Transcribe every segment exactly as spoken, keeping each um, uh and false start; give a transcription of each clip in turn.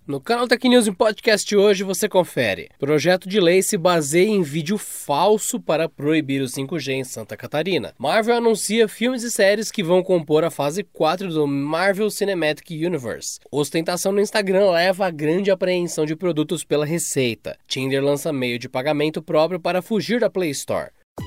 No canal Tech News em Podcast hoje você confere. Projeto de lei se baseia em vídeo falso para proibir o cinco G em Santa Catarina. Marvel anuncia filmes e séries que vão compor a fase quatro do Marvel Cinematic Universe. Ostentação no Instagram leva a grande apreensão de produtos pela Receita. Tinder lança meio de pagamento próprio para fugir da Play Store.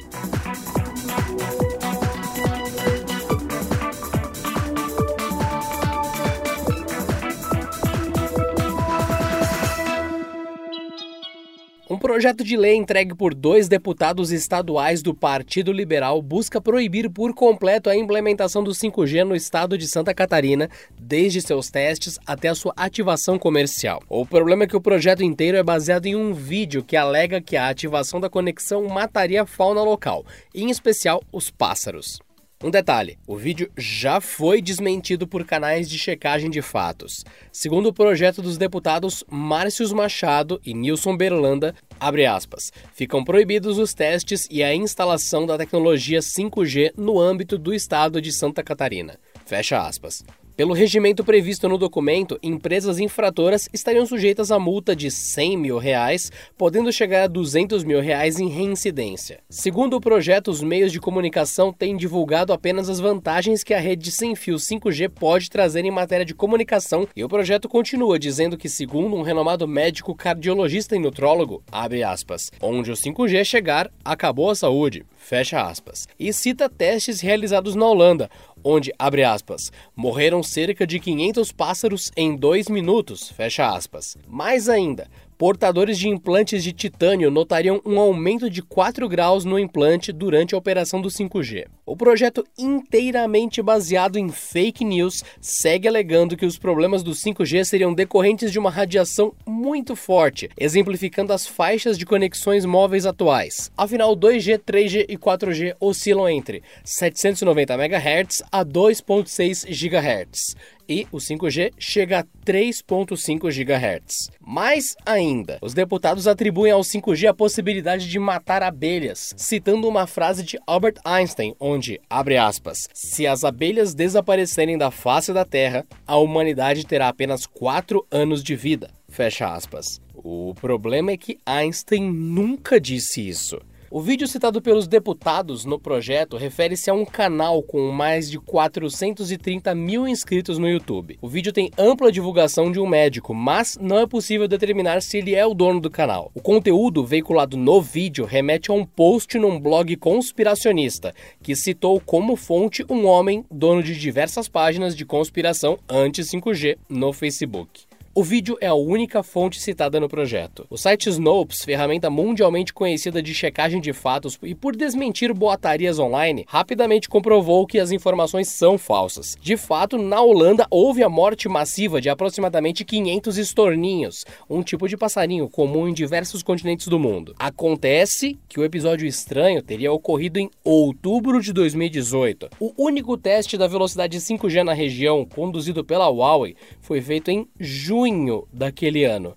Um projeto de lei entregue por dois deputados estaduais do Partido Liberal busca proibir por completo a implementação do cinco G no estado de Santa Catarina, desde seus testes até a sua ativação comercial. O problema é que o projeto inteiro é baseado em um vídeo que alega que a ativação da conexão mataria a fauna local, em especial os pássaros. Um detalhe, o vídeo já foi desmentido por canais de checagem de fatos. Segundo o projeto dos deputados Márcios Machado e Nilson Berlanda, abre aspas, ficam proibidos os testes e a instalação da tecnologia cinco G no âmbito do estado de Santa Catarina. Fecha aspas. Pelo regimento previsto no documento, empresas infratoras estariam sujeitas a multa de cem mil reais, podendo chegar a duzentos mil reais em reincidência. Segundo o projeto, os meios de comunicação têm divulgado apenas as vantagens que a rede sem fio cinco G pode trazer em matéria de comunicação, e o projeto continua dizendo que, segundo um renomado médico cardiologista e nutrólogo, abre aspas, onde o cinco G chegar, acabou a saúde, fecha aspas, e cita testes realizados na Holanda, onde, abre aspas, morreram cerca de quinhentos pássaros em dois minutos, fecha aspas. Mais ainda, portadores de implantes de titânio notariam um aumento de quatro graus no implante durante a operação do cinco G. O projeto, inteiramente baseado em fake news, segue alegando que os problemas do cinco G seriam decorrentes de uma radiação muito forte, exemplificando as faixas de conexões móveis atuais. Afinal, dois G, três G e quatro G oscilam entre setecentos e noventa megahertz a dois vírgula seis gigahertz. E o cinco G chega a três vírgula cinco gigahertz. Mais ainda, os deputados atribuem ao cinco G a possibilidade de matar abelhas, citando uma frase de Albert Einstein, onde, abre aspas, se as abelhas desaparecerem da face da Terra, a humanidade terá apenas quatro anos de vida, fecha aspas. O problema é que Einstein nunca disse isso. O vídeo citado pelos deputados no projeto refere-se a um canal com mais de quatrocentos e trinta mil inscritos no YouTube. O vídeo tem ampla divulgação de um médico, mas não é possível determinar se ele é o dono do canal. O conteúdo veiculado no vídeo remete a um post num blog conspiracionista, que citou como fonte um homem dono de diversas páginas de conspiração anti cinco G no Facebook. O vídeo é a única fonte citada no projeto. O site Snopes, ferramenta mundialmente conhecida de checagem de fatos e por desmentir boatarias online, rapidamente comprovou que as informações são falsas. De fato, na Holanda houve a morte massiva de aproximadamente quinhentos estorninhos, um tipo de passarinho comum em diversos continentes do mundo. Acontece que o episódio estranho teria ocorrido em outubro de dois mil e dezoito. O único teste da velocidade cinco G na região, conduzido pela Huawei, foi feito em junho daquele ano,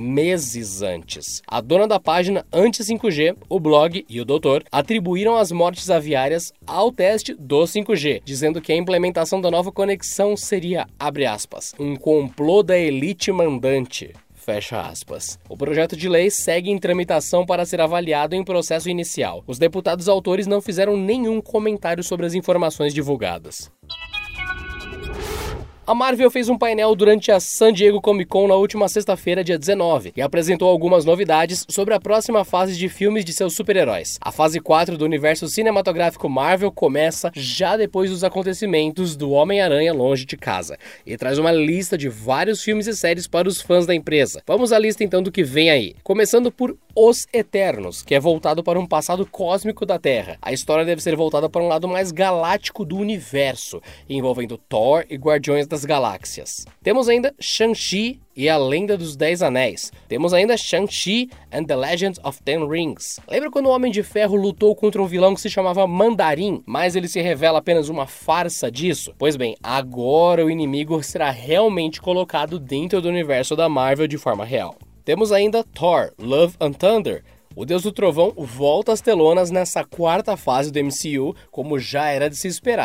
meses antes. A dona da página Anti cinco G, o blog e o doutor atribuíram as mortes aviárias ao teste do cinco G, dizendo que a implementação da nova conexão seria, abre aspas, um complô da elite mandante. Fecha aspas. O projeto de lei segue em tramitação para ser avaliado em processo inicial. Os deputados autores não fizeram nenhum comentário sobre as informações divulgadas. A Marvel fez um painel durante a San Diego Comic Con na última sexta-feira, dia dezenove, e apresentou algumas novidades sobre a próxima fase de filmes de seus super-heróis. A fase quatro do universo cinematográfico Marvel começa já depois dos acontecimentos do Homem-Aranha Longe de Casa, e traz uma lista de vários filmes e séries para os fãs da empresa. Vamos à lista então do que vem aí. Começando por Os Eternos, que é voltado para um passado cósmico da Terra. A história deve ser voltada para um lado mais galáctico do universo, envolvendo Thor e Guardiões das Galáxias. Temos ainda Shang-Chi e a Lenda dos Dez Anéis. Temos ainda Shang-Chi and the Legend of Ten Rings. Lembra quando o Homem de Ferro lutou contra um vilão que se chamava Mandarim, mas ele se revela apenas uma farsa disso? Pois bem, agora o inimigo será realmente colocado dentro do universo da Marvel de forma real. Temos ainda Thor, Love and Thunder. O Deus do Trovão volta às telonas nessa quarta fase do M C U, como já era de se esperar.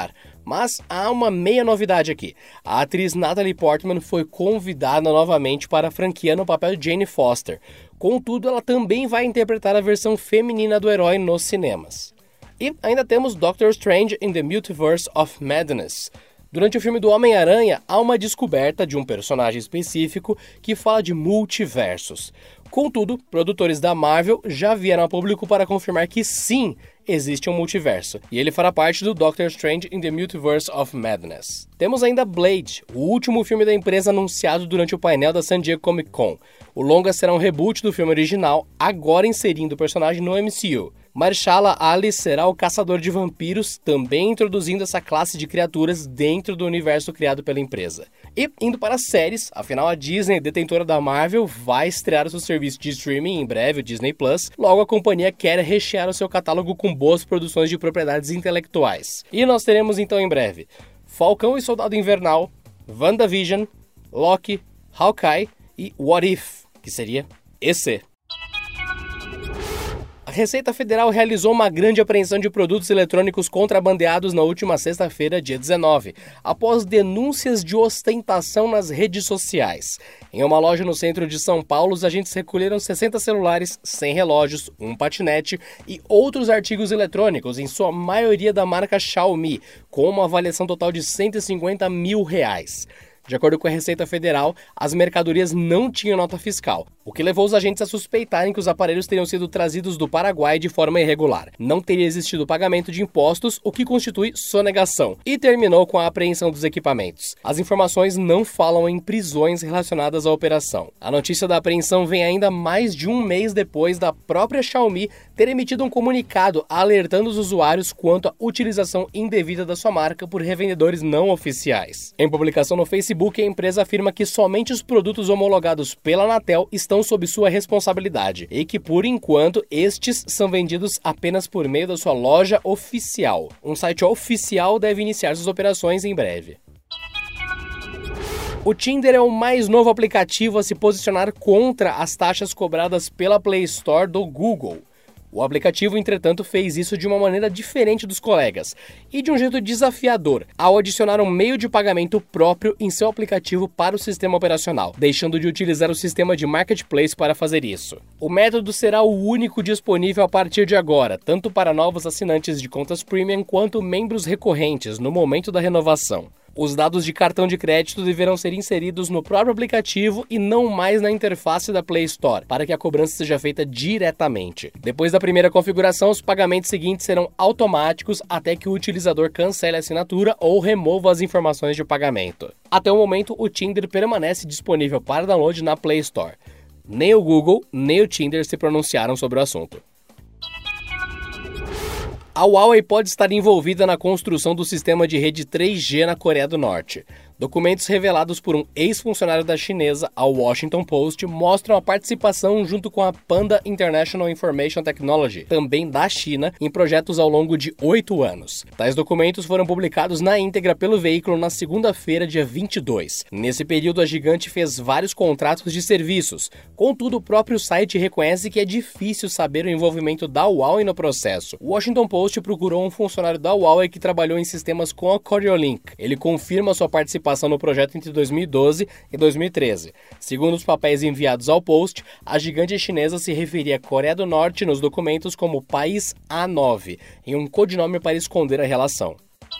Mas há uma meia novidade aqui. A atriz Natalie Portman foi convidada novamente para a franquia no papel de Jane Foster. Contudo, ela também vai interpretar a versão feminina do herói nos cinemas. E ainda temos Doctor Strange in the Multiverse of Madness. Durante o filme do Homem-Aranha, há uma descoberta de um personagem específico que fala de multiversos. Contudo, produtores da Marvel já vieram a público para confirmar que sim, existe um multiverso, e ele fará parte do Doctor Strange in the Multiverse of Madness. Temos ainda Blade, o último filme da empresa anunciado durante o painel da San Diego Comic Con. O longa será um reboot do filme original, agora inserindo o personagem no M C U. Mahershala Ali será o caçador de vampiros, também introduzindo essa classe de criaturas dentro do universo criado pela empresa. E indo para as séries, afinal a Disney, detentora da Marvel, vai estrear o seu serviço de streaming em breve, o Disney Plus. Logo a companhia quer rechear o seu catálogo com boas produções de propriedades intelectuais. E nós teremos então em breve Falcão e Soldado Invernal, WandaVision, Loki, Hawkeye e What If, que seria E C. A Receita Federal realizou uma grande apreensão de produtos eletrônicos contrabandeados na última sexta-feira, dia dezenove, após denúncias de ostentação nas redes sociais. Em uma loja no centro de São Paulo, os agentes recolheram sessenta celulares, cem relógios, um patinete e outros artigos eletrônicos, em sua maioria da marca Xiaomi, com uma avaliação total de cento e cinquenta mil reais. De acordo com a Receita Federal, as mercadorias não tinham nota fiscal, o que levou os agentes a suspeitarem que os aparelhos teriam sido trazidos do Paraguai de forma irregular. Não teria existido pagamento de impostos, o que constitui sonegação, e terminou com a apreensão dos equipamentos. As informações não falam em prisões relacionadas à operação. A notícia da apreensão vem ainda mais de um mês depois da própria Xiaomi ter emitido um comunicado alertando os usuários quanto à utilização indevida da sua marca por revendedores não oficiais. Em publicação no Facebook, a empresa afirma que somente os produtos homologados pela Anatel estão sob sua responsabilidade e que, por enquanto, estes são vendidos apenas por meio da sua loja oficial. Um site oficial deve iniciar suas operações em breve. O Tinder é o mais novo aplicativo a se posicionar contra as taxas cobradas pela Play Store do Google. O aplicativo, entretanto, fez isso de uma maneira diferente dos colegas e de um jeito desafiador, ao adicionar um meio de pagamento próprio em seu aplicativo para o sistema operacional, deixando de utilizar o sistema de marketplace para fazer isso. O método será o único disponível a partir de agora, tanto para novos assinantes de contas premium quanto membros recorrentes no momento da renovação. Os dados de cartão de crédito deverão ser inseridos no próprio aplicativo e não mais na interface da Play Store, para que a cobrança seja feita diretamente. Depois da primeira configuração, os pagamentos seguintes serão automáticos até que o utilizador cancele a assinatura ou remova as informações de pagamento. Até o momento, o Tinder permanece disponível para download na Play Store. Nem o Google, nem o Tinder se pronunciaram sobre o assunto. A Huawei pode estar envolvida na construção do sistema de rede três G na Coreia do Norte. Documentos revelados por um ex-funcionário da chinesa ao Washington Post mostram a participação junto com a Panda International Information Technology, também da China, em projetos ao longo de oito anos. Tais documentos foram publicados na íntegra pelo veículo na segunda-feira, dia vinte e dois. Nesse período, a gigante fez vários contratos de serviços. Contudo, o próprio site reconhece que é difícil saber o envolvimento da Huawei no processo. O Washington Post procurou um funcionário da Huawei que trabalhou em sistemas com a Coriolink. Ele confirma sua participação no projeto entre dois mil e doze e dois mil e treze. Segundo os papéis enviados ao Post, a gigante chinesa se referia à Coreia do Norte nos documentos como País A nove, em um codinome para esconder a relação.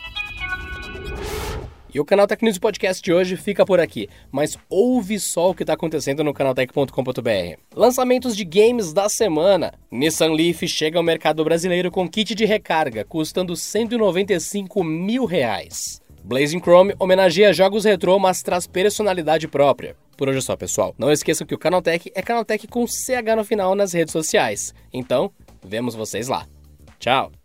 E o Canaltech News Podcast de hoje fica por aqui, mas ouve só o que está acontecendo no canaltech ponto com ponto b r. Lançamentos de games da semana. Nissan Leaf chega ao mercado brasileiro com kit de recarga, custando cento e noventa e cinco mil reais. Blazing Chrome homenageia jogos retrô, mas traz personalidade própria. Por hoje é só, pessoal. Não esqueçam que o Canaltech é Canaltech com C H no final nas redes sociais. Então, vemos vocês lá. Tchau!